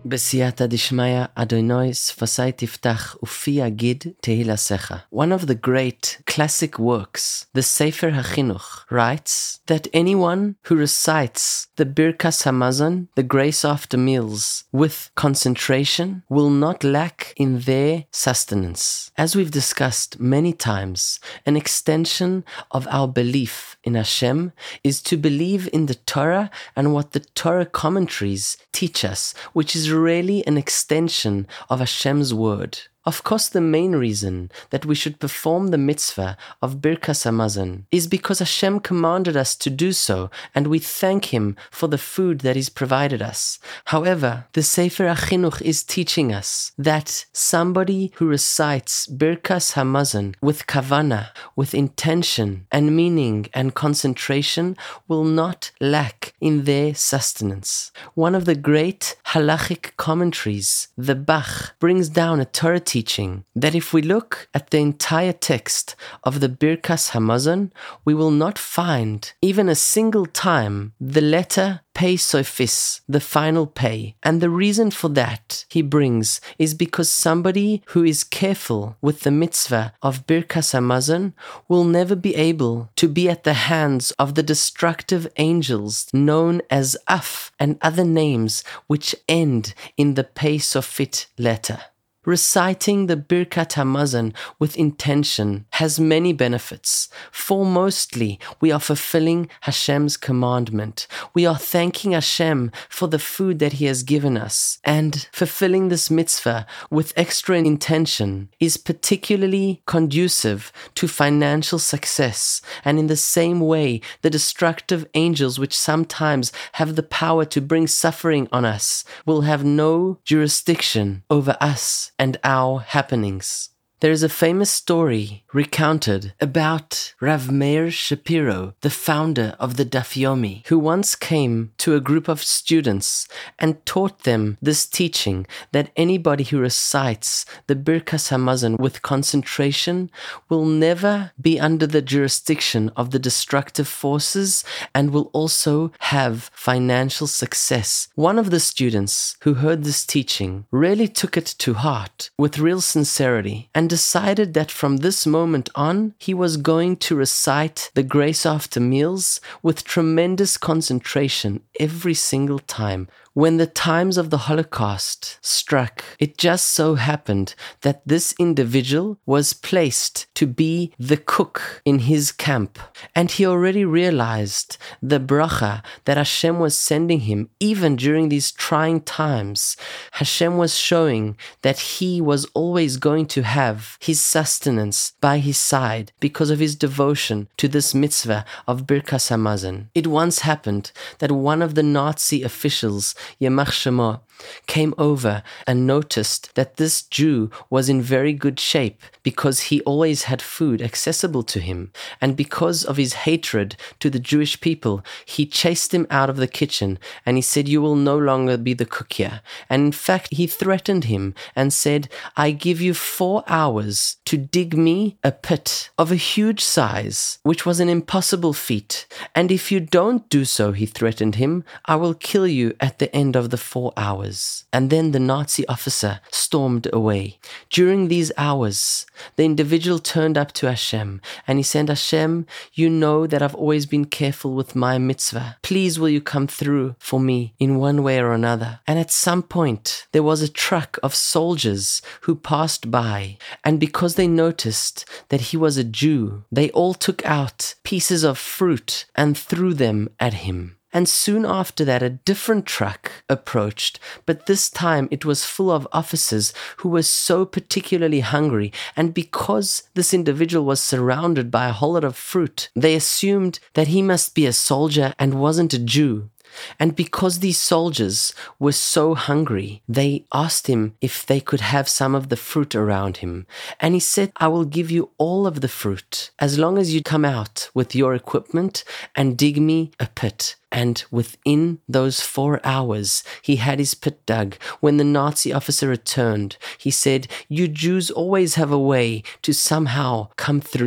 B'siyata dishmaya Adonai sfasai tiftach ufi agid tehilasecha. One of the great classic works, the Sefer HaChinuch, writes that anyone who recites the Birkas Hamazon, the grace after meals, with concentration will not lack in their sustenance. As we've discussed many times, an extension of our belief in Hashem is to believe in the Torah and what the Torah commentaries teach us, which is really an extension of Hashem's word. Of course, the main reason that we should perform the mitzvah of Birkas Hamazon is because Hashem commanded us to do so, and we thank Him for the food that He's provided us. However, the Sefer HaChinuch is teaching us that somebody who recites Birkas Hamazon with kavana, with intention and meaning and concentration, will not lack in their sustenance. One of the great halachic commentaries, the Bach, brings down a Torah teaching that if we look at the entire text of the Birkas Hamazon, we will not find even a single time the letter Pei Sofis, the final pay. And the reason for that, he brings, is because somebody who is careful with the mitzvah of Birkas Hamazon will never be able to be at the hands of the destructive angels known as Af and other names which end in the Pei Sofit letter. Reciting the Birkat Hamazon with intention has many benefits. Foremostly, we are fulfilling Hashem's commandment. We are thanking Hashem for the food that He has given us. And fulfilling this mitzvah with extra intention is particularly conducive to financial success. And in the same way, the destructive angels, which sometimes have the power to bring suffering on us, will have no jurisdiction over us and our happenings. There is a famous story recounted about Rav Meir Shapiro, the founder of the Daf Yomi, who once came to a group of students and taught them this teaching that anybody who recites the Birkas Hamazon with concentration will never be under the jurisdiction of the destructive forces and will also have financial success. One of the students who heard this teaching really took it to heart with real sincerity and decided that from this moment on, he was going to recite the grace after meals with tremendous concentration every single time. When the times of the Holocaust struck, it just so happened that this individual was placed to be the cook in his camp. And he already realized the bracha that Hashem was sending him even during these trying times. Hashem was showing that he was always going to have his sustenance by his side because of his devotion to this mitzvah of Birkas Hamazon. It once happened that one of the Nazi officials, Yamach Shemo, came over and noticed that this Jew was in very good shape because he always had food accessible to him. And because of his hatred to the Jewish people, he chased him out of the kitchen and he said, "You will no longer be the cook here." And in fact, he threatened him and said, "I give you 4 hours to dig me a pit of a huge size, which was an impossible feat. And if you don't do so," he threatened him, "I will kill you at the end of the 4 hours." And then the Nazi officer stormed away. During these hours, the individual turned up to Hashem and he said, "Hashem, you know that I've always been careful with my mitzvah. Please will you come through for me in one way or another?" And at some point, there was a truck of soldiers who passed by. And because they noticed that he was a Jew, they all took out pieces of fruit and threw them at him. And soon after that, a different truck approached, but this time it was full of officers who were so particularly hungry. And because this individual was surrounded by a whole lot of fruit, they assumed that he must be a soldier and wasn't a Jew. And because these soldiers were so hungry, they asked him if they could have some of the fruit around him. And he said, "I will give you all of the fruit as long as you come out with your equipment and dig me a pit." And within those 4 hours, he had his pit dug. When the Nazi officer returned, he said, "You Jews always have a way to somehow come through."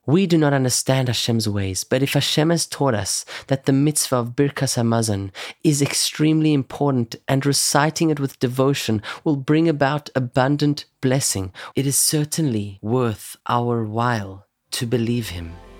We do not understand Hashem's ways, but if Hashem has taught us that the mitzvah of Birkas Hamazon is extremely important and reciting it with devotion will bring about abundant blessing, it is certainly worth our while to believe Him.